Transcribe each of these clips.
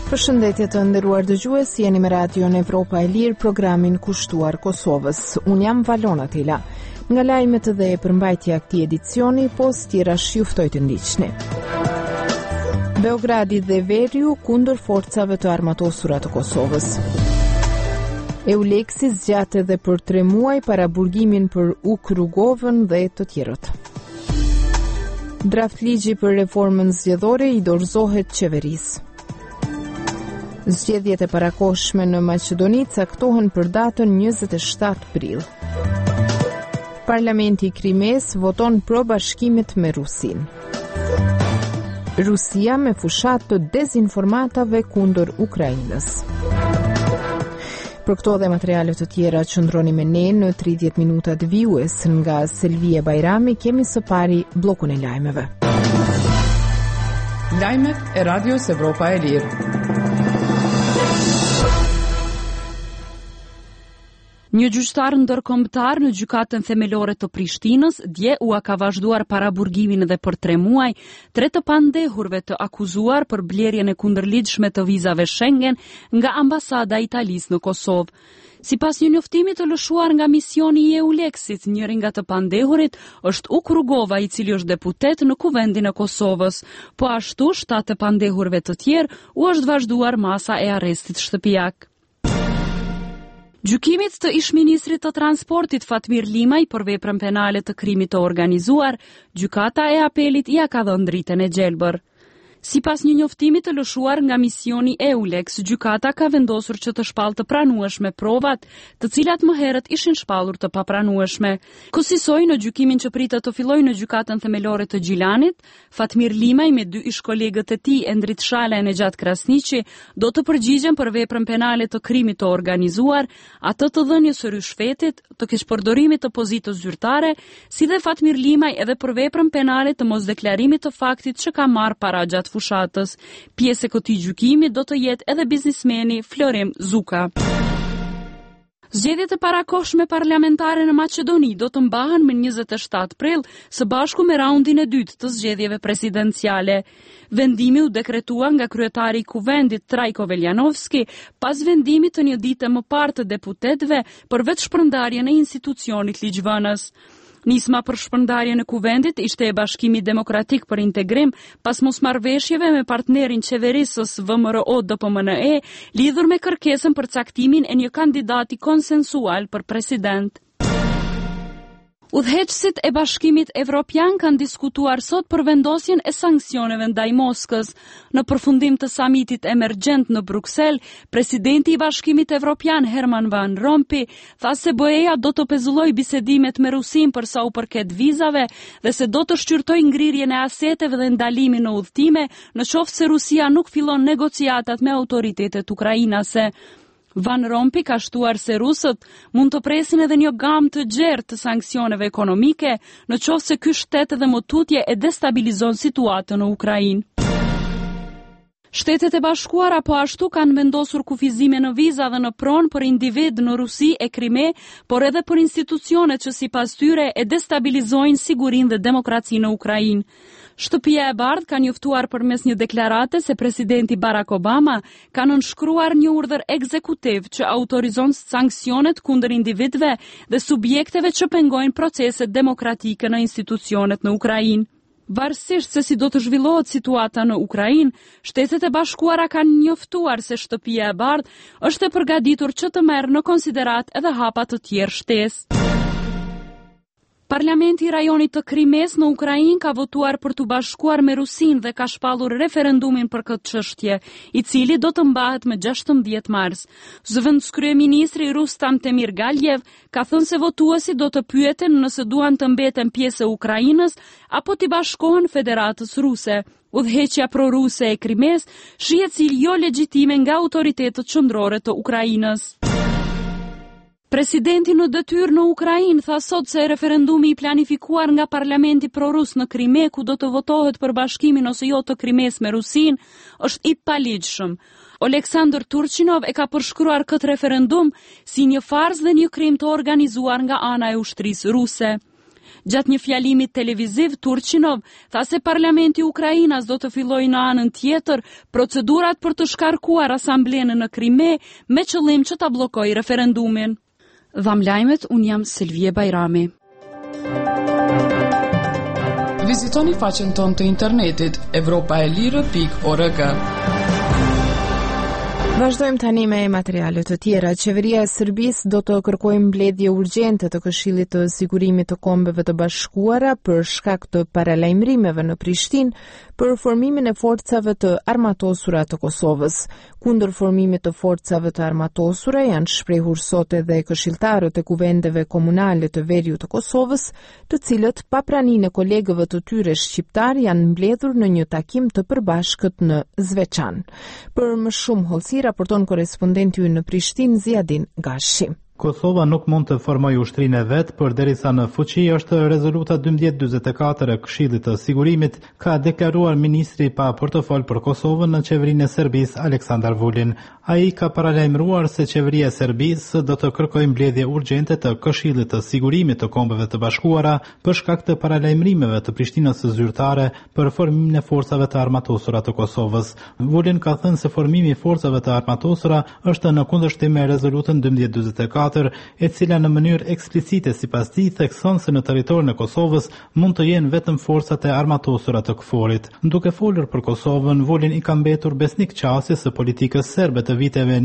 Përshëndetje të nderuar dëgjues, jeni me Radion Evropa e Lirë, programin kushtuar Kosovës. Unë jam Valona Tela. Nga lajmet dhe përmbajtja e këtij edicioni, pos tjerash ju ftoj të ndiqni. Beogradi dhe Veriu kundër forcave të armatosura të Kosovës. Euleksi zgjat edhe për 3 muaj para burgimin për Ukrugovën dhe të tjerët. Draft ligji për reformën zgjedhore i dorëzohet qeverisë. Zgjedhjet e parakohshme në Maqedoni caktohen për datën 27 prill. Parlamenti i Krimes voton pro bashkimit me Rusinë. Rusia me fushat të dezinformatave kundër Ukrainës. Për këto dhe materialet të tjera qëndroni me ne në 30 minutat vijues nga Selvia Bajrami, kemi së pari bllokun e lajmeve. Lajmet e Radios Evropa e Lirë. Një gjyqtar ndërkombëtar në gjykatën themelore të Prishtinës dje u ka vazhduar para burgimin edhe për 3 muaj 3 të pandehurve të akuzuar për blerjen e kundërligjshme të vizave Schengen nga ambasada e Italisë në Kosovë. Sipas një njoftimi të lëshuar nga misioni i Euleksit, njëri nga të pandehurit është Ukrugova, i cili është deputet në Kuvendin e Kosovës, po ashtu 7 të pandehurve të tjerë u është vazhduar masa e arrestit shtëpiak. Gjykimit të ish-ministrit të transportit Fatmir Limaj për veprën penale të krimit të organizuar, gjykata e apelit ia ka dhënë dritën e gjelbër. Sipas një njoftimi të lëshuar nga misioni Eulex, gjykata ka vendosur që të shpallë të pranueshme provat, të cilat më herët ishin shpallur të papranueshme. Kësaj në gjykimin që pritet të fillojë në gjykatën themelore të Gjilanit, Fatmir Limaj me 2 ish-kolegët e tij, Endrit Shala e Nejat Krasniqi, do të përgjigjen për veprën penale të krimit të organizuar, atë të dhënies së rishfetit, të keqpërdorimit të pozitës zyrtare, si dhe Fatmir Limaj edhe për veprën penale të mosdeklarimit të faktit që ka marrë para gjatë fushatës. Pjesë e këtij gjykimi do të jetë edhe biznesmeni Florim Zuka. Zgjedhjet e parakohshme parlamentare në Maqedoni do të mbahen më 27 prill, së bashku me raundin e dytë të zgjedhjeve presidenciale. Vendimi u dekretua nga kryetari i Kuvendit Trajko Veljanovski pas vendimit të një dite më parë të deputetëve për vetë shpërndarjen e institucionit ligjvënës. Nisma për shpërndarjen e Kuvendit ishte e Bashkimit Demokratik për Integrim pas mosmarrveshjeve me partnerin qeverisës VMRO-DPMNE lidhur me kërkesën për caktimin e një kandidati konsensual për president. Udhëheqësit e Bashkimit Evropian kanë diskutuar sot për vendosjen e sanksioneve ndaj Moskës. Në përfundim të samitit emergjent në Bruksel, presidenti i Bashkimit Evropian Herman Van Rompuy tha se BE-ja do të pezullojë bisedimet me Rusinë për sa u përket vizave dhe se do të shqyrtojë ngrirjen e aseteve dhe ndalimin në udhëtime nëse Rusia nuk fillon negociatat me autoritetet ukrainase. Van Rompuy ka shtuar se rusët mund të presin edhe një gamë të gjerë të sanksioneve ekonomike në qoftë se ky shtet edhe më tutje e destabilizon situatën në Ukrainë. Shtetet e Bashkuara po ashtu kanë vendosur kufizime në viza dhe në pronë për individ në Rusi e Krime, por edhe për institucionet që sipas tyre e destabilizojnë sigurinë dhe demokracinë në Ukrainë. Shtëpia e Bardhë ka njoftuar përmes një deklarate se presidenti Barack Obama ka nënshkruar një urdhër ekzekutiv që autorizon sanksionet kundër individëve dhe subjekteve që pengojnë proceset demokratike në institucionet në Ukrainë. Varësisht se si do të zhvillohet situata në Ukrainë, Shtetet e Bashkuara kanë njoftuar se Shtëpia e Bardhë është e përgatitur që të merrë në konsiderat edhe hapa të tjerë shtesë. Parlamenti i rajonit të Krimes në Ukrainë ka votuar për të bashkuar me Rusinë dhe ka shpallur referendumin për këtë çështje, i cili do të mbahet më 16 mars. Zëvendëskryeministri Rustam Temirgaljev ka thënë se votuesit do të pyeten nëse duan të mbeten pjesë e Ukrainës apo të bashkohen Federatës Ruse. Udhëheqja proruse e Krimes shihet si jo legjitime nga autoritetet qendrore të Ukrainës. Presidenti në detyrë në Ukrainë tha sot se referendumi i planifikuar nga parlamenti prorus në Krime, ku do të votohet për bashkimin ose jo të Krimes me Rusinë, është i paligjshëm. Oleksandr Turchinov e ka përshkruar këtë referendum si një farzë dhe një krim të organizuar nga ana e ushtrisë ruse. Gjatë një fjalimi televiziv, Turchinov tha se parlamenti i Ukrainës do të fillojë në anën tjetër procedurat për të shkarkuar asamblenë në Krime me qëllim që ta bllokojë referendumin. Dham lajmet, unë jam Silvie Bajrami. Vizitoni faqen tonë të internetit evropaelirë.org. Vazhdojmë tani me materiale të tjera. Qeveria e Serbisë do të kërkojë mbledhje urgjente të Këshillit të Sigurimit të Kombeve të Bashkuara për shkak të paralajmërimeve në Prishtinë për formimin e forcave të armatosura të Kosovës. Kundër formimit të forcave të armatosura janë shprehur sot edhe këshilltarët e kuvendeve komunale të Veriut të Kosovës, të cilët pa praninë e kolegëve të tyre shqiptar janë mbledhur në një takim të përbashkët në Zveçan. Për më shumë hollësi raporton korespondenti ynë në Prishtinë Ziadin Gashi. Kosova nuk mund të formojë ushtrinë e vet, përderisa në fuqi është rezoluta 1244 e Këshillit të Sigurimit, ka deklaruar ministri pa portofol për Kosovën në qeverinë e Serbisë Aleksandar Vulin. Ai ka paralajmëruar se qeveria e Serbisë do të kërkojë mbledhje urgjente të Këshillit të Sigurimit të Kombeve të Bashkuara për shkak të paralajmërimeve të Prishtinës së zyrtare për formimin e forcave të armatosura të Kosovës. Vulin ka thënë se formimi i forcave të armatosura është në kundërshtim me rezolutën 1244, e cila në mënyrë eksplicite sipas tij thekson se në territorin e Kosovës mund të jenë vetëm forcat e armatosura të KFOR-it. Duke folur për Kosovën, Vulin i ka mbetur besnik qasjes së politikës serbe të viteve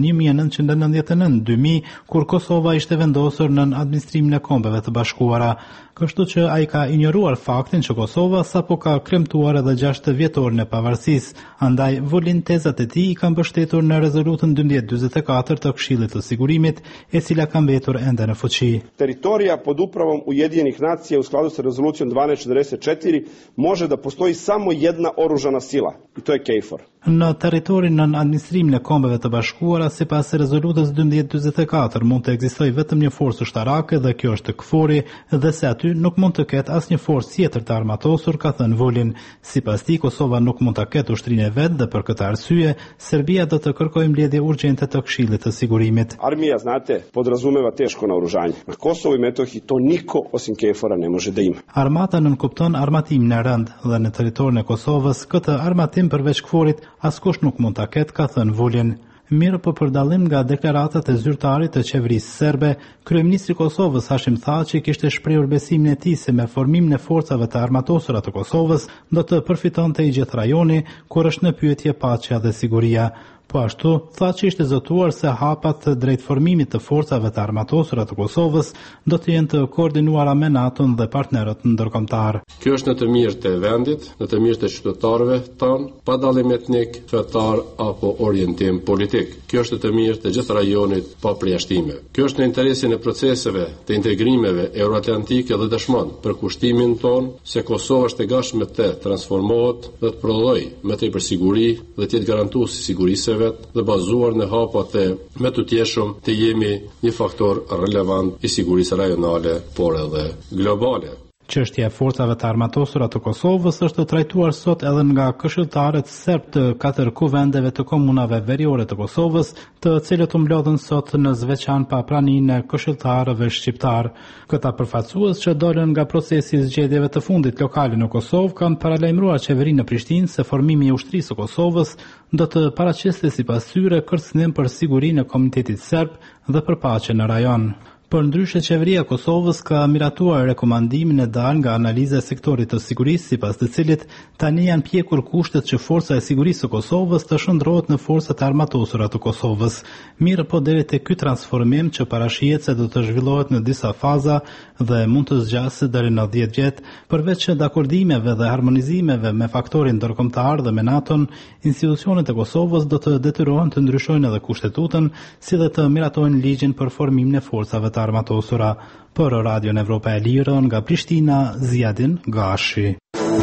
1999-2000, kur Kosova ishte vendosur nën administrimin e Kombeve të Bashkuara. Kështu që ai ka injoruar faktin që Kosova sapo ka kremtuar edhe 6 vjetorin e pavarësisë. Andaj Vulin tezat e tij i kanë mbështetur në rezolutën 1244 të Këshillit të Sigurimit, e cila ka mbetur ende në fuqi. Teritorija pod upravom Ujedinjenih nacija u skladu sa rezolucijom 1244 može da postoji samo jedna oružana sila, i to je KFOR. Në territorin nën administrimin e Kombeve të Bashkuara, sipas rezolutës 1244, mund të ekzistojë vetëm një forcë ushtarake dhe kjo është KFOR-i, dhe se aty nuk mund të ketë asnjë forcë tjetër të armatosur, ka thënë Vulin. Sipas tij, Kosova nuk mund ta ketë ushtrinë e vet dhe për këtë arsye, Serbia do të kërkojë mbledhje urgjente të Këshillit të Sigurimit. Armija, znate, podrazumeva teško naoružanje. Na Kosovu i Metohiji to niko osim KFOR-a ne može da ima. Armata nënkupton armatimin e rënd dhe në territorin e Kosovës këtë armatim përveç KFOR-it askush nuk mund ta ketë, ka thënë Vulin. Mirë po për dallim nga deklaratat e zyrtarit të qeverisë serbe, kryeministri i Kosovës Hashim Thaçi kishte shprehur besimin e tij se me formimin e forcave të armatosura të Kosovës do të përfitonte i gjithë rajoni, kur është në pyetje paqja dhe siguria. Po ashtu, Thaçi ishte zotuar se hapat drejt formimit të forcave të armatosura të Kosovës do të jenë të koordinuara me NATO-n dhe partnerët ndërkombëtar. Kjo është në të mirë të vendit, në të mirë të qytetarëve tanë, pa dallim etnik, fetar apo orientim politik. Kjo është në të mirë të gjithë rajonit pa përjashtime. Kjo është në interesin e proceseve të integrimeve euroatlantike dhe dëshmon për kushtimin ton se Kosova është e gatshme të transformohet dhe të prodhojë më tepër siguri dhe të jetë garantues i sigurisë dhe bazuar në hapat e me të tjeshëm të jemi një faktor relevant i sigurisë rajonale, por edhe globale. Çështja e forcave të armatosura të Kosovës është trajtuar sot edhe nga këshilltarët serb të 4 kuvendeve të komunave veriore të Kosovës, të cilët u mblodhen sot në Zveçan pa praninë e këshilltarëve shqiptar. Këta përfaqësues që dolën nga procesi i zgjedhjeve të fundit lokale në Kosovë kanë paralajmëruar qeverinë në Prishtinë se formimi i ushtrisë së Kosovës do të paraqeste sipas tyre kërcënim për sigurinë e komunitetit serb dhe për paqen në rajon. Për ndryshe, qeveria e Kosovës ka miratuar rekomandimin e dalë nga analiza e sektorit të sigurisë, sipas të cilit tani janë pjekur kushtet që forca e sigurisë së Kosovës të shndrohet në forcat e armatosura të Kosovës. Mirë po deri te ky transformim që parashihet se do të zhvillohet në disa faza dhe mund të zgjasë deri në 10 vjet, përveç dakordimeve dhe harmonizimeve me faktorin ndërkombëtar dhe me NATO-n, institucionet e Kosovës do të detyrohen të ndryshojnë edhe kushtetutën, si dhe të miratojnë ligjin për formimin e forcave të armatosura. Për Radion Evropa e Lirë, nga Prishtina, Ziadin Gashi.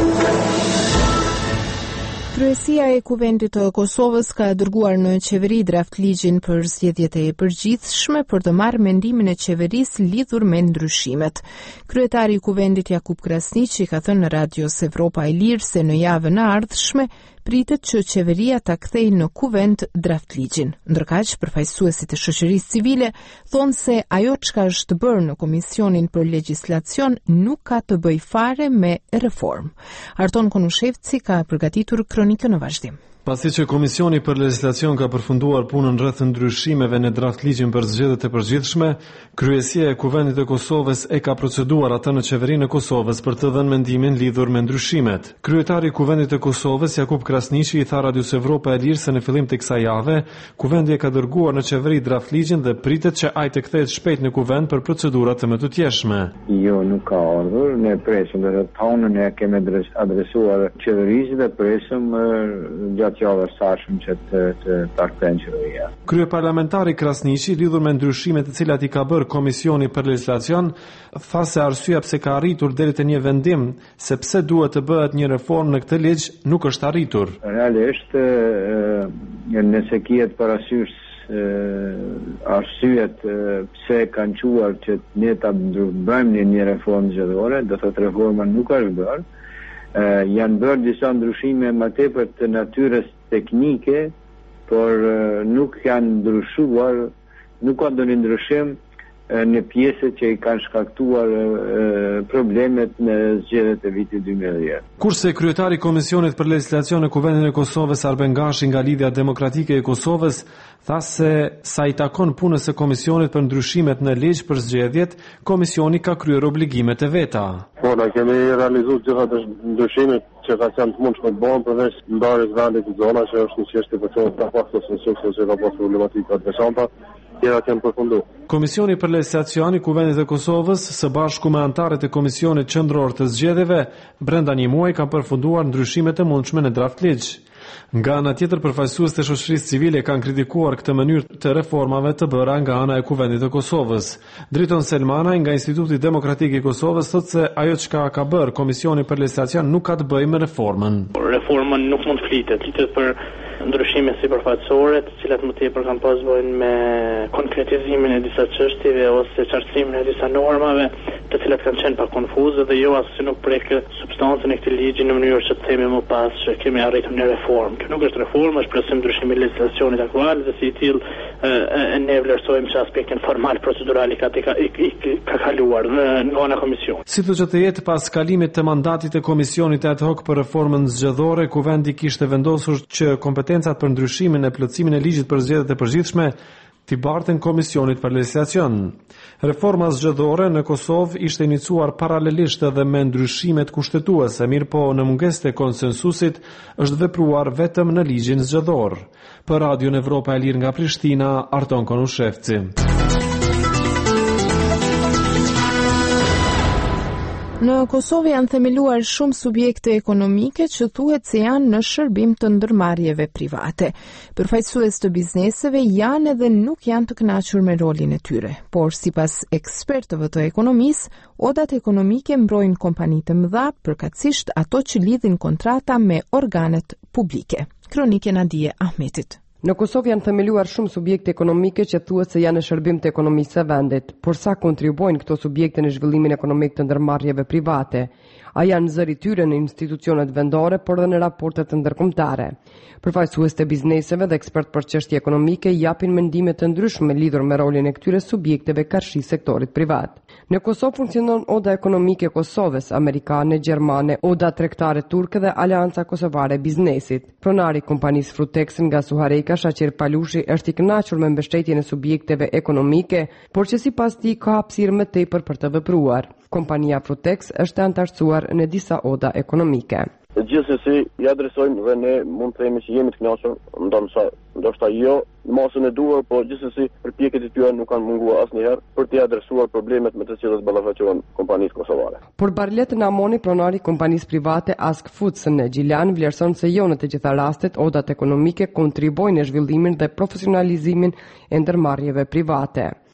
Kryesia e Kuvendit të Kosovës ka dërguar në qeveri draft ligjin për zgjedhjet e përgjithshme për të marrë mendimin e qeverisë lidhur me ndryshimet. Kryetari i Kuvendit Jakub Krasniqi ka thënë në Radio Evropa e Lirë se në javën e ardhshme pritet që qeveria ta kthejë në kuvent draftligjin. Ndërkaq, përfaqësuesit e shoqërisë civile thonë se ajo çka është bërë në Komisionin për Legjislacion nuk ka të bëjë fare me reformë. Arton Konushevci ka përgatitur kronikën në vazhdim. Pasi që Komisioni për Legjislacion ka përfunduar punën rreth ndryshimeve në draftligjin për zgjedhjet e përgjithshme, kryesia e Kuvendit të Kosovës e ka proceduar atë në Qeverinë e Kosovës për të dhënë mendimin lidhur me ndryshimet. Kryetari i Kuvendit të Kosovës, Jakub Krasniqi, i tha Radios Evropa e Lirë se në fillim të kësaj jave, Kuvendi e ka dërguar në qeveri draftligjin dhe pritet që ai të kthehet shpejt në Kuvend për procedura të mëtutjeshme. Jo, nuk ka ardhur, ne presim dhe tonën e kemi adresuar qeverisë dhe presim Kryeparlamentari Krasniqi, lidhur me ndryshimet të cilat i ka bërë Komisioni për Legjislacion, tha se arsyeja pse ka arritur deri te një vendim se pse duhet të bëhet një reformë në këtë ligj nuk është arritur. Realisht, nëse kihet parasysh arsyet pse kanë quar që ne ta bëjmë një reformë zgjedhore, do thotë reforma nuk është bërë. Janë bërë disa ndryshime më tepër të natyrës teknike, por nuk janë ndryshuar, nuk ka ndonjë ndryshim në pjesët që i kanë shkaktuar problemet në zgjedhjet e vitit 2010. Kurse kryetari i Komisionit për Legjislacion në Kuvendin e Kosovës, Arben Gashi nga Lidhja Demokratike e Kosovës, tha se sa i takon punës së Komisionit për ndryshimet në ligj për zgjedhjet, Komisioni ka kryer obligimet e veta. Po, ne kemi realizuar gjitha të ndryshimet që ka qenë të mundshme të bëhen përveç ndarjes vendit të zona që është një çështje për çfarë ka pasur sukses që ka pasur problematika të veçanta. Komisioni për Legjislacion i Kuvendit të Kosovës, së bashku me anëtarët e Komisionit Qendror të Zgjedhjeve, brenda një muaji kanë përfunduar ndryshimet e mundshme në draftligj. Nga ana tjetër, përfaqësuesit e shoqërisë civile kanë kritikuar këtë mënyrë të reformave të bëra nga ana e Kuvendit të Kosovës. Driton Selmanaj nga Instituti Demokratik i Kosovës thotë se ajo çka ka bërë Komisioni për Legjislacion nuk ka të bëjë me reformën. Reforma nuk mund flitet për ndryshime sipërfaqësore, të cilat më tepër kanë pas bëjnë me konkretizimin e disa çështjeve ose qartësimin e disa normave, të cilat kanë qenë pa konfuze dhe jo as se nuk prek substancën e këtij ligji në mënyrë që të themi më pas që kemi arritur një reformë. Kjo nuk është reformë, është presim ndryshimi i legjislacionit aktual dhe si i tillë ne vlerësojmë që aspektin formal procedural i ka kaluar nga ana komisionit. Si do të jetë pas kalimit të mandatit të Komisionit ad hoc për reformën zgjedhore, Kuvendi kishte vendosur që kompetencat për ndryshimin e plotësimin e ligjit për zgjedhjet e përgjithshme t'i barten Komisionit për Legjislacion. Reforma zgjedhore në Kosovë ishte iniciuar paralelisht edhe me ndryshimet kushtetuese, mirëpo në mungesë të konsensusit është vepruar vetëm në ligjin zgjedhor. Për Radion Evropa e Lirë nga Prishtina, Arton Konushevci. Në Kosovë janë themeluar shumë subjekte ekonomike që thuhet se janë në shërbim të ndërmarrjeve private. Përfaqësues të bizneseve janë edhe nuk janë të kënaqur me rolin e tyre, por sipas ekspertëve të ekonomisë, odat ekonomike mbrojnë kompanitë të mëdha, përkatësisht ato që lidhin kontrata me organet publike. Kronikë Nadije Ahmetit. Në Kosovë janë themeluar shumë subjekte ekonomike që thuhet se janë në shërbim të ekonomisë së vendit, por sa kontribuojnë këto subjekte në zhvillimin ekonomik të ndërmarrjeve private? A janë zëri tyre në institucionet vendore, por dhe në raportet të ndërkombëtare? Përfaqësues të bizneseve dhe ekspert për çështje ekonomike japin mendime të ndryshme lidhur me rolin e këtyre subjekteve karshi sektorit privat. Në Kosovë funksionon Oda Ekonomike e Kosovës, amerikane, gjermane, Oda Tregtare turke dhe Aleanca Kosovare e Biznesit. Pronari i kompanisë Frutex nga Suhareka, Shaqir Palushi, është i kënaqur me mbështetjen e subjekteve ekonomike, por që sipas tij ka hapësirë më tepër për të vepruar. Kompania Frutex është antarësuar në disa oda ekonomike. Gjithsesi, i adresojmë dhe ne mund të themi që jemi të kënaqur, ndoshta jo në masën e duhur, por gjithsesi përpjekjet e tyre nuk kanë munguar asnjëherë për të adresuar problemet me të cilat ballafaqohen kompanisë kosovare. Por Barlet Namoni, pronari i kompanisë private Ask Foods në Gjilan, vlerëson se jo në të gjitha rastet odat ekonomike kontribuojnë në zhvillimin dhe profesionalizimin e ndërmarrjeve private.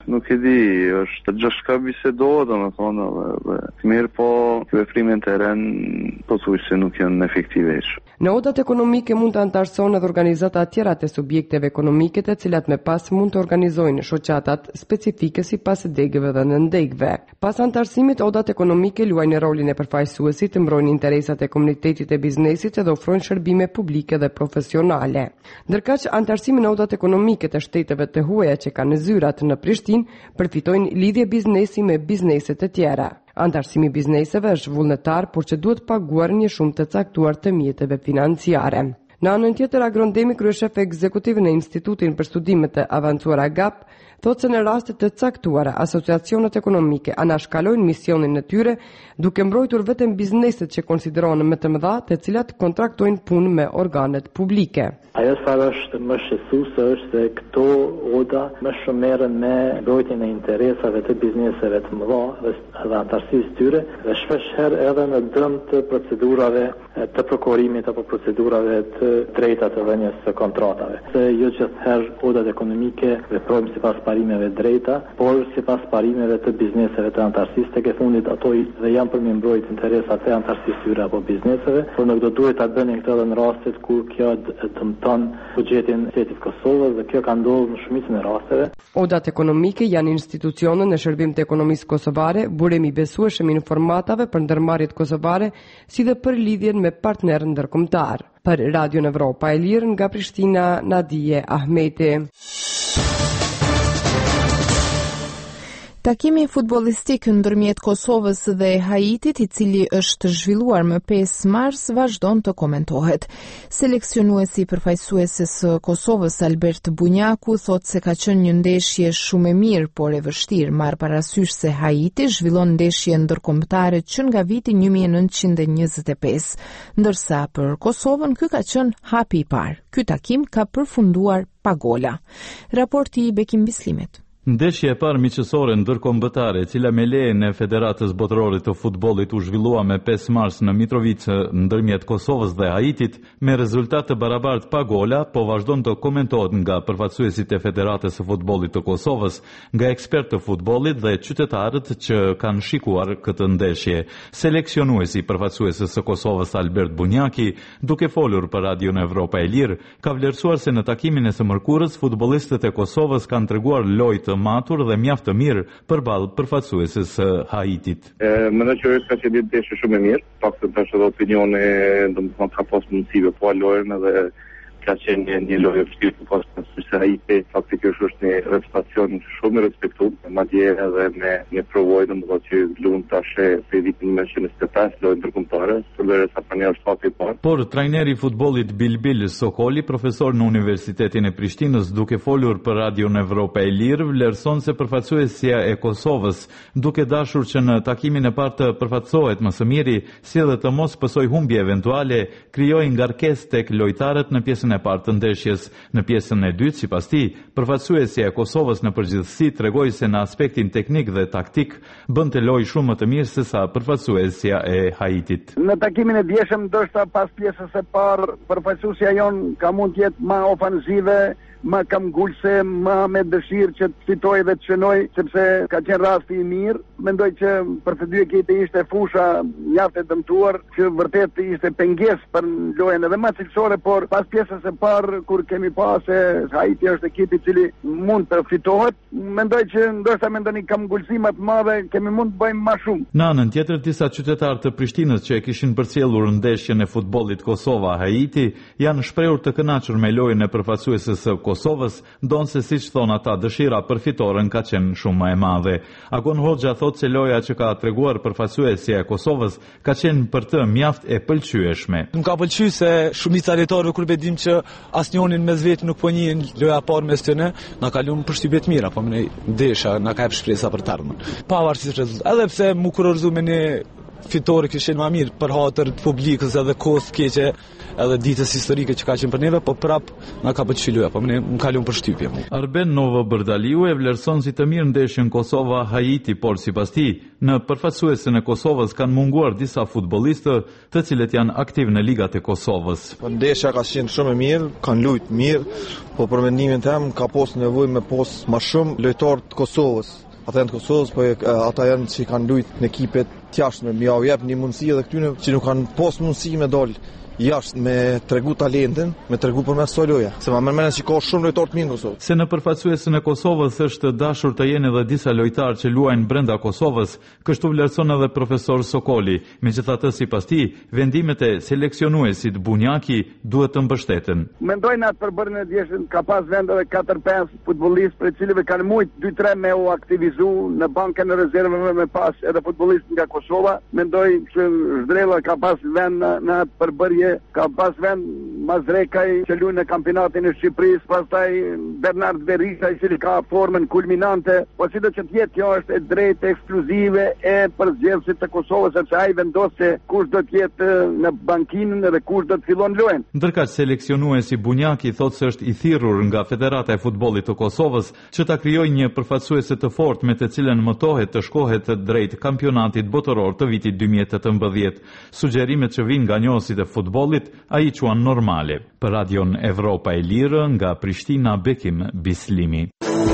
Nuk e di, është gjithçka bisedohet, domethënë, mirë po veprimet e rënë pothuajse nuk janë efektive. Në odat ekonomike mund të antarëson edhe organizata tjera të subjekteve ekonomike të cilat me pas mund të organizojnë shoqatat specifike si pas degëve dhe në ndegëve. Pas antarësimit, odat ekonomike luajnë rolin e përfaqësuesit të mbrojnë interesat e komunitetit e biznesit dhe ofrojnë shërbime publike dhe profesionale. Ndërkaq, antarësimi në odat ekonomike të shteteve të huaja që kanë zyrat në Prishtinë përfitojnë lidhje biznesi me bizneset e tjera. Antarësimi bizneseve është vullnetar, por që duhet paguar një shumë të caktuar të mjeteve financiare. Në anën tjetër, Agrondemi, kryeshef ekzekutiv në Institutin për Studimet të Avancuara GAP, thotë se në rastet të caktuara, asociacionet ekonomike anashkalojnë misionin e tyre, duke mbrojtur vetëm bizneset që konsiderohen më të mëdha, të cilat kontraktojnë punë me organet publike. Ajo çfarë është më shqetësuese është se këto oda më shumë merren me mbrojtjen e interesave të bizneseve të mëdha dhe antarësisë tyre, dhe shpesh herë edhe në dëm të procedurave të prokurimit apo procedurave të drejta të dhënies së kontratave. Se jo gjithherë odat ekonomike veprojnë sipas parimeve drejta, por sipas parimeve të bizneseve të antarësisë, tek e fundit ato dhe janë për me mbrojt interesat e antarësisë tyre apo bizneseve, por nuk do duhet ta bënin këtë edhe në rastet kur kjo dëmton buxhetin e shtetit Kosovës, dhe kjo ka ndodhur në shumicën e rasteve. Odat ekonomike janë institucione në shërbim të ekonomisë kosovare, burimi besueshëm informatave për ndërmarrjet kosovare, si dhe për lidhjen me partnerë ndërkombëtar. Për Radio Evropa e Lirë, nga Prishtina, Nadije Ahmeti. Takimi futbollistik ndërmjet Kosovës dhe Haitit, i cili është zhvilluar më 5 mars, vazhdon të komentohet. Seleksionuesi përfaqësuesi së Kosovës Albert Bunjaku thotë se ka qenë një ndeshje shumë e mirë, por e vështirë, marrë parasysh se Haiti zhvillon ndeshje ndërkombëtare që nga viti 1925, ndërsa për Kosovën ky ka qenë hapi i parë. Ky takim ka përfunduar pa gola. Raporti i Bekim Bislimet. Ndeshja e parë miqësore ndërkombëtare, e cila me lejen e Federatës Botërore të Futbollit u zhvillua me 5 mars në Mitrovica ndërmjet Kosovës dhe Haitit, me rezultat të barabartë pa gola, po vazhdon të komentohet nga përfaqësuesit e Federatës së Futbollit të Kosovës, nga ekspertë të futbollit dhe qytetarët që kanë shikuar këtë ndeshje. Seleksionuesi përfaqësuesi së Kosovës Albert Bunjaki, duke folur për Radion Evropa e Lirë, ka vlerësuar se në takimin e së mërkurës futbollistët e Kosovës kanë treguar lojë të matur dhe mjaft të mirë përballë përfaqësuesit së Haitit. Mendoj që ka qenë një ndeshje shumë e mirë, paktën tash edhe opinione, domethënë ka pas mundësive po lojën edhe ka qenë një lojë e vështirë pas se Haiti faktikisht është një reputacion shumë i respektuar, madje edhe me një provojë domethënë që luan tash pe vitin 1925 lojë ndërkombëtare, përderisa tani është fati i parë. Por trajneri i futbollit Bilbil Sokoli, profesor në Universitetin e Prishtinës, duke folur për Radion Evropa e Lirë, vlerëson se përfaqësuesja e Kosovës, duke dashur që në takimin e parë të përfaqësohet më së miri, si edhe të mos pësoj humbje eventuale, krijoi ngarkesë tek lojtarët në pjesën e parë të ndeshjes. Në pjesën e dytë, sipas tij, përfaqësuesja e Kosovës në përgjithësi tregoi se në aspektin teknik dhe taktik bënte lojë shumë më të mirë se sa përfaqësuesja e Haitit. Në takimin e dieshëm, ndoshta pas pjesës së parë, përfaqësuesja jon ka mund të jetë më ofensive, më kamgullse, më me dëshirë që të fitoj dhe të shënoj, sepse ka qenë rasti i mirë. Mendoj që për të dy ekipet ishte fusha mjaft e dëmtuar, që vërtet ishte pengesë për lojën edhe më cilësore, por pas pjesës së parë, kur kemi pasur se Haiti është ekipi i cili mund të fitohet, mendoj që ndoshta me ndonjë kamgullsi më të madhe kemi mund të bëjmë më shumë. Në anën tjetër, disa qytetarë të Prishtinës që e kishin përcjellur ndeshjen e futbollit Kosova-Haiti janë shprehur të kënaqur me lojën e përfaqësuesës së Kosovës, ndonse siç thon ata, dëshira për fitoren ka qenë shumë më e madhe. Agon Hoxha thotë se loja që ka treguar përfaqësuesja e Kosovës ka qenë për të mjaft e pëlqyeshme. Më ka pëlqyer se shumica lojtarëve kur bedim që asnjërin mes vetë nuk po njihen loja parë mes tyre, na ka lënë përshtypje të mira, po më desha na ka jep shpresa për të ardhmen. Pavarësisht rezultatit, edhe pse mu kurorzu me një fitore kishin më mirë për hatër të publikës edhe kohës keqe edhe ditës historike që ka qenë për neve, po prap na ka bërë çiluja, po më kalon për shtypje. Arben Novo Brdaliu e vlerëson si të mirë ndeshjen Kosova-Haiti, por sipas tij, në përfaqësuesin e Kosovës kanë munguar disa futbollistë, të cilët janë aktiv në ligat e Kosovës. Ndeshja ka qenë shumë e mirë, kanë luajtur mirë, po për mendimin tim ka pas nevojë me pas më shumë lojtarë të Kosovës. Ata janë të Kosovës, po ata janë që kanë luajtur në ekipet të jashtme, më jep një mundësi edhe këtyre që nuk kanë pas mundësi me dal jashtë me tregu talentin, me tregu përmes kësaj loje. Se më mendon se ka shumë lojtarë të mirë në Kosovë. Se në përfaqësuesin e Kosovës është dashur të jenë edhe disa lojtarë që luajnë brenda Kosovës, kështu vlerëson edhe profesor Sokoli. Megjithatë, sipas tij, vendimet e seleksionuesit Bunjaki duhet të mbështeten. Mendojnë atë përbërjen e djeshën ka pas vendeve 4-5 futbollistë për cilëve kanë mujt 2-3 me u aktivizu në bankën e rezervave me pas edhe futbollistë nga Kosova. Mendoj që Zhdrella ka pas vend në atë përbërje, ka pas vend Mazrekaj që luajnë në kampionatin e Shqipërisë, pastaj Bernard Berisha i cili ka formën kulminante, po sido që të jetë kjo është e drejtë ekskluzive e përzgjedhësit të Kosovës, sepse ai vendos se kush do të jetë në bankinën dhe kush do të fillon lojën. Ndërkaq seleksionuesi Bunjaki thotë se është i thirrur nga Federata e Futbollit të Kosovës që ta krijojë një përfaqësuese të fortë me të cilën mëtohet të shkohet drejt kampionatit botëror të vitit 2018. Sugjerimet që vijnë nga njohësit e futbollit ai quan normale. Për Radion Evropa e Lirë nga Prishtina, Bekim Bislimi.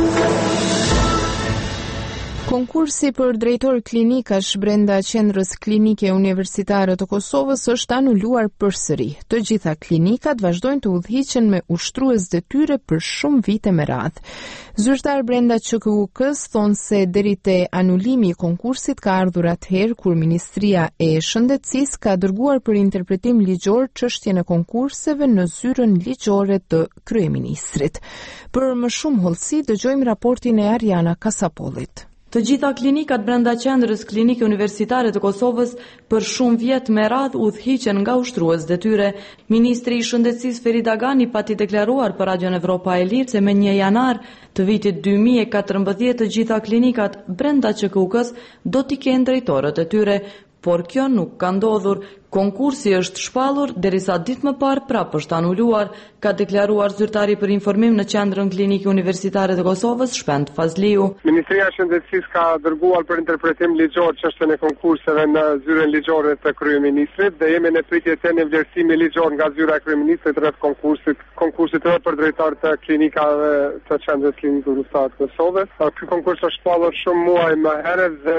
Konkursi për drejtor klinikash brenda qendrës klinike universitare të Kosovës është anuluar përsëri. Të gjitha klinikat vazhdojnë të udhhiqen me ushtrues detyre për shumë vite me radhë. Zyrtar brenda QKUK-s thonë se deri te anulimi i konkursit ka ardhur atëherë kur Ministria e Shëndetësisë ka dërguar për interpretim ligjor çështjen e konkurseve në zyrën ligjore të kryeministrit. Për më shumë hollësi dëgjojmë raportin e Ariana Kasapollit. Të gjitha klinikat brenda qendrës klinike universitare të Kosovës për shumë vjet me radhë udhhiqen nga ushtrues detyre. Ministri i Shëndetësisë Ferit Agani pati deklaruar për Radion Evropa e Lirë se me 1 janar të vitit 2014 të gjitha klinikat brenda QKUK-s do t'i kenë drejtorët e tyre, por kjo nuk ka ndodhur. Konkursi është shpallur derisa ditë më parë prapë është anuluar, ka deklaruar zyrtari për informim në qendrën klinike universitare të Kosovës, Shpend Fazliu. Ministria e Shëndetësisë ka dërguar për interpretim ligjor çështjen e konkurseve në zyrën ligjore të kryeministrit dhe jemi në pritje të një vlerësimi ligjor nga zyra e kryeministrit rreth konkursit edhe për drejtor të klinikave të qendrës klinike universitare të Kosovës. Ky konkurs është shpallur shumë muaj më herët dhe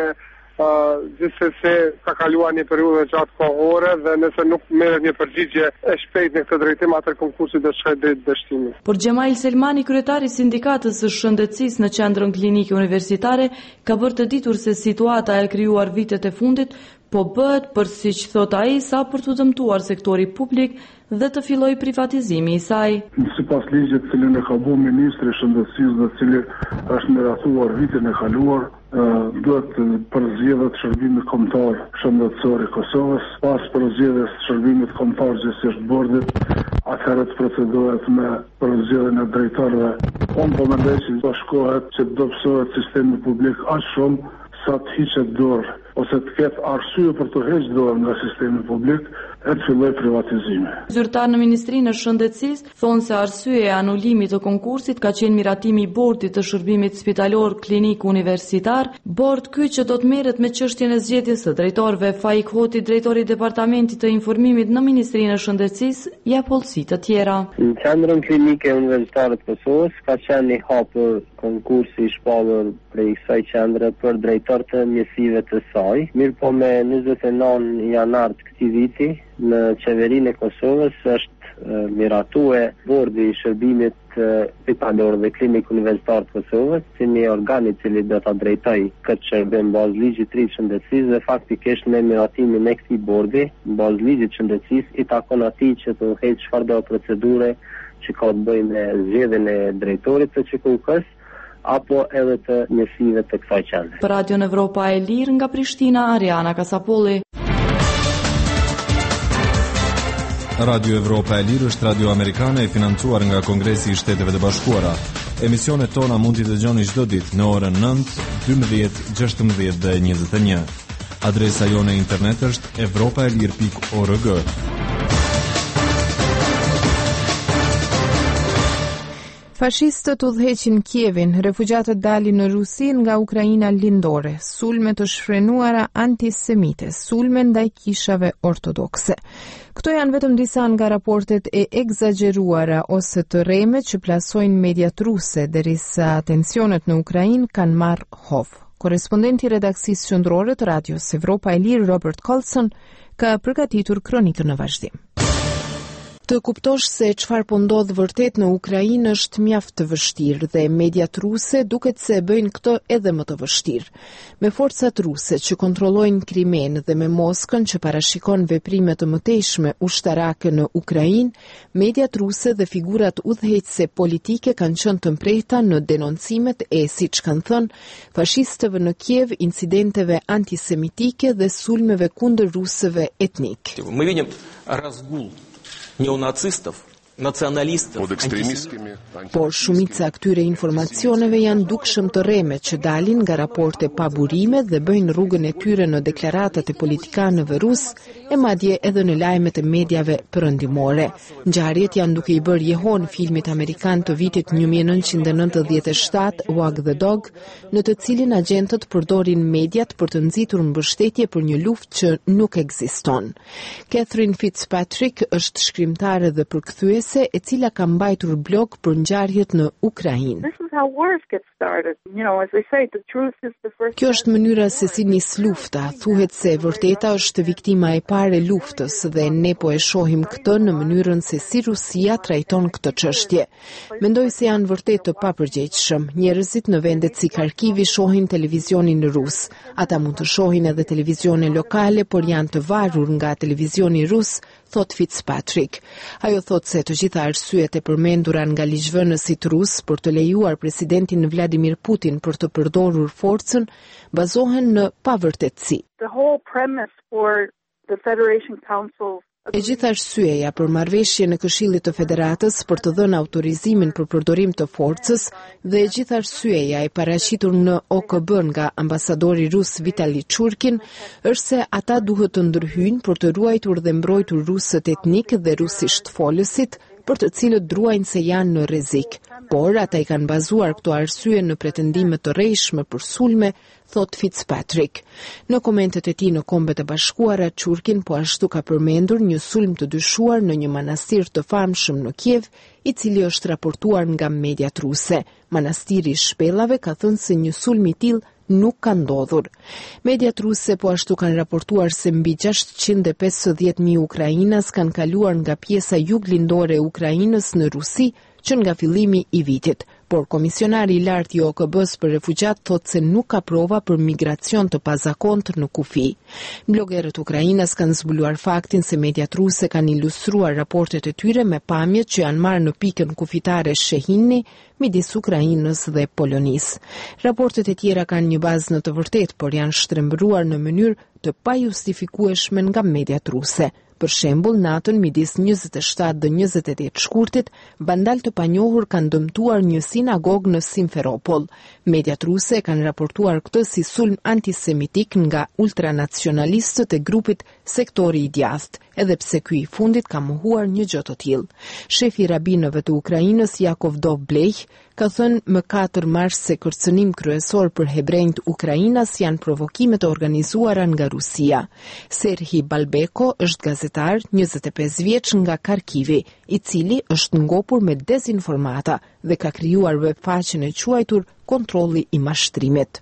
gjithsesi ka kaluar një periudhë gjatë kohore dhe nëse nuk merret një përgjigje e shpejtë në këtë drejtim, atë konkursi do të shkojë drejt dështimit. Por Gjemail Selmani, kryetari i sindikatës së shëndetësisë në qendrën klinike universitare, ka bërë të ditur se situata e krijuar vitet e fundit po bëhet për siç thot ai sa për të dëmtuar sektori publik dhe të fillojë privatizimi i saj. Sipas ligjit të cilin e ka bërë ministri i shëndetësisë dhe cili është miratuar vitin e kaluar, duhet përzgjedhet shërbimit kombëtar shëndetësor i Kosovës, pas përzgjedhjes së shërbimit kombëtar gjithsesi bordit, atëherë të procedohet me përzgjedhjen e drejtorëve. Unë po mendoj se do shkohet që do psohet sistemi publik aq shumë sa të hiqet dorë ose të ketë arsye për të hequr dorë nga sistemi publik e të filloj privatizimi. Zyrtar në Ministrinë e Shëndetësisë thonë se arsyeja e anulimit të konkursit ka qenë miratimi i bordit të shërbimit spitalor klinik universitar, bord ky që do të merret me çështjen e zgjedhjes së drejtorëve. Faik Hoti, drejtori i Departamentit të Informimit në Ministrinë e Shëndetësisë, jep hollësi të tjera. Në qendrën klinike universitare të Kosovës ka qenë i hapur konkursi i shpallur prej kësaj qendre për drejtor të mjesive të saj. Mirë po me 29 janar të këtij viti në qeverinë e Kosovës është miratue bordi i shërbimit spitalor dhe klinik universitar të Kosovës, si një organ i cili do ta drejtojë këtë shërbim bazë ligjit të shëndetësisë dhe faktikisht me miratimin e këtij bordi, bazë ligjit të shëndetësisë i takon atij që të udhëheqë çfarëdo procedure që ka të bëjë me zgjedhjen e drejtorit të QKUK-s apo edhe të njësive të kësaj qendre. Për Radion Evropa e Lirë nga Prishtina, Ariana Kasapolli. Radio Evropa e Lirë është radio amerikane e financuar nga Kongresi i Shteteve të Bashkuara. Emisionet tona mund t'i dëgjoni çdo ditë në orën 9, 12, 16 dhe 21. Adresa jone e internet është evropaelir.org. Fashistët udhëheqin Kievin, refugjatët dalin në Rusi nga Ukraina lindore, sulme të shfrenuara antisemite, sulme ndaj kishave ortodokse. Këto janë vetëm disa nga raportet e egzageruara ose të rreme që plasojnë mediat ruse, derisa tensionet në Ukrainë kanë marrë hov. Korespondenti i redaksisë qendrore të Radios Evropa e Lirë, Robert Colson, ka përgatitur kronikën në vazhdim. Të kuptosh se çfarë po ndodh vërtet në Ukrainë është mjaft të vështirë dhe mediat ruse duket se bëjnë këtë edhe më të vështirë. Me forcat ruse që kontrollojnë Krimen dhe me Moskën që parashikon veprime të mëtejshme ushtarake në Ukrainë, mediat ruse dhe figurat udhëheqëse politike kanë qenë të mprehta në denoncimet e, siç kanë thënë, fashistëve në Kiev, incidenteve antisemitike dhe sulmeve kundër rusëve etnik. Мы видим разгул неонацистов, nacionalistëve. Por shumica këtyre informacioneve janë dukshëm të rreme që dalin nga raporte pa burime dhe bëjnë rrugën e tyre në deklaratat e politikanëve rus e madje edhe në lajmet e mediave perëndimore. Ngjarjet janë duke i bërë jehon filmit amerikan të vitit 1997 Wag the Dog, në të cilin agentët përdorin mediat për të nxitur mbështetje për një luftë që nuk ekziston. Catherine Fitzpatrick është shkrimtare dhe përkthyes e cila ka mbajtur blog për ngjarjet në Ukrainë. Kjo është mënyra se si nis lufta. Thuhet se vërteta është viktima e parë e luftës dhe ne po e shohim këtë në mënyrën se si Rusia trajton këtë çështje. Mendoj se janë vërtet të papërgjegjshëm. Njerëzit në vendet si Kharkivi shohin televizionin rus. Ata mund të shohin edhe televizione lokale, por janë të varur nga televizioni rus, thot Fitzpatrick. Ajo thot se të gjitha arsyet e përmendura nga ligjvënësit rus për të lejuar presidentin Vladimir Putin për të përdorur forcën bazohen në pavërtetësi. E gjitha arsyeja për marrëveshje në Këshillin të Federatës për të dhënë autorizimin për përdorim të forcës dhe e gjitha arsyeja e paraqitur në OKB nga ambasadori rus Vitali Churkin është se ata duhet të ndërhyjnë për të ruajtur dhe mbrojtur rusët etnik dhe rusisht folësit, për të cilët druajnë se janë në rrezik. Por ata i kanë bazuar këto arsye në pretendime të rrejshme për sulme, thot Fitzpatrick. Në komentet e tij në Kombet e Bashkuara, Churkin po ashtu ka përmendur një sulm të dyshuar në një manastir të famshëm në Kiev, i cili është raportuar nga mediat ruse. Manastiri i Shpellave ka thënë se një sulm i tillë nuk ka ndodhur. Mediat ruse po ashtu kanë raportuar se mbi 650.000 ukrainas kanë kaluar nga pjesa juglindore e Ukrainës në Rusi që nga fillimi i vitit, por komisionari i lartë i OKB-s për refugjat thot se nuk ka prova për migracion të pazakontë në kufi. Blogerët ukrainas kanë zbuluar faktin se mediat ruse kanë ilustruar raportet e tyre me pamjet që janë marrë në pikën kufitare Shehinni midis Ukrainës dhe Polonisë. Raportet e tjera kanë një bazë në të vërtetë, por janë shtrembruar në mënyrë të pajustifikueshme nga mediat ruse. Për shembull, natën midis 27 dhe 28 shkurtit, bandal të panjohur kanë dëmtuar një sinagogë në Simferopol. Mediat ruse kanë raportuar këtë si sulm antisemitik nga ultranacionalistët e grupit Sektori i Djathtë, edhe pse ky i fundit ka mohuar një gjë të tillë. Shefi i rabinëve të Ukrainës, Yakov Dovblej, ka thënë më 4 mars se kërcënim kryesor për hebrejt Ukrainas janë provokimet e organizuara nga Rusia. Serhi Balbeko është gazetar 25 vjeç nga Kharkivi, i cili është ngopur me dezinformata dhe ka krijuar webfaqen e quajtur Kontrolli i mashtrimit.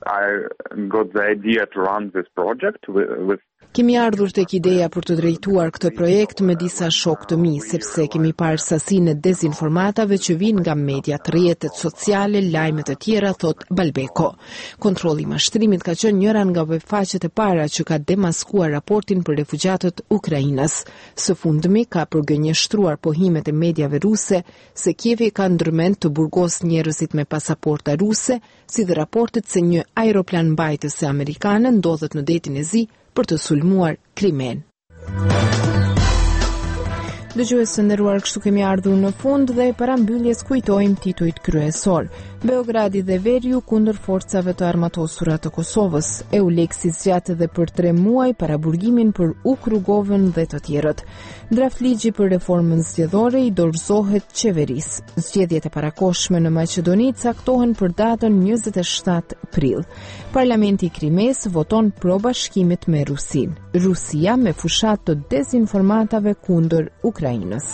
Kemi ardhur tek ideja për të drejtuar këtë projekt me disa shok të mi, sepse kemi parë sasinë e dezinformatave që vijnë nga mediat, rrjetet sociale, lajmet e tjera, thot Balbeko. Kontrolli i mashtrimit ka qenë njëra nga webfaqet e para që ka demaskuar raportin për refugjatët Ukrainës. Së fundmi ka përgënjeshtruar pohimet e mediave ruse se Kievi ka ndërmend të burgosë njerëzit me pasaporta ruse, si dhe raportet se një aeroplan mbajtëse amerikane ndodhet në detin e Zi për të sulmuar Krimen. Dëgjues të nderuar, kështu kemi ardhur në fund dhe para mbylljes kujtojmë titujt kryesor. Beogradi dhe Veriu kundër forcave të armatosura të Kosovës. EULEX-i zgjat edhe për 3 muaj para burgimin për Ukrugovën dhe të tjerët. Draftligji për reformën zgjedhore i dorëzohet qeverisë. Zgjedhjet e parakohshme në Maqedoni caktohen për datën 27 prill. Parlamenti i Krimes voton pro bashkimit me Rusinë. Rusia me fushat të dezinformatave kundër Ukrainës.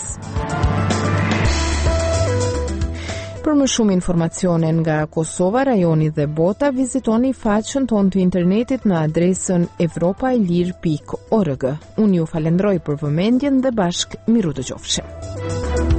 Për më shumë informacione nga Kosova, rajoni dhe bota, vizitoni faqen tonë të internetit në adresën evropaelir.org. Unë ju falenderoj për vëmendjen dhe bashkë miru dëgjofshim.